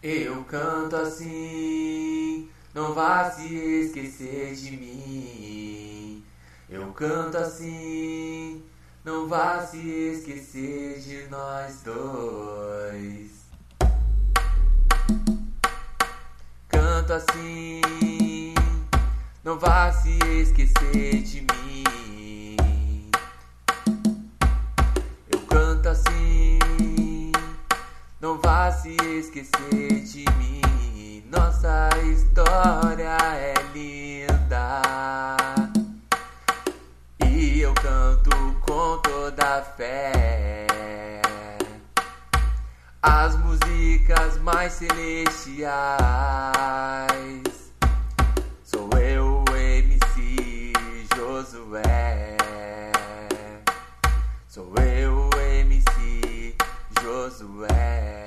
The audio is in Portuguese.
Eu canto assim, não vá se esquecer de mim. Eu canto assim, não vá se esquecer de nós dois. Canto assim, não vá se esquecer de mim. Eu canto assim, não vá se esquecer de mim. Nossa história é linda e eu canto com toda a fé as músicas mais celestiais. Sou eu, MC Josué. Sou eu, MC Josué.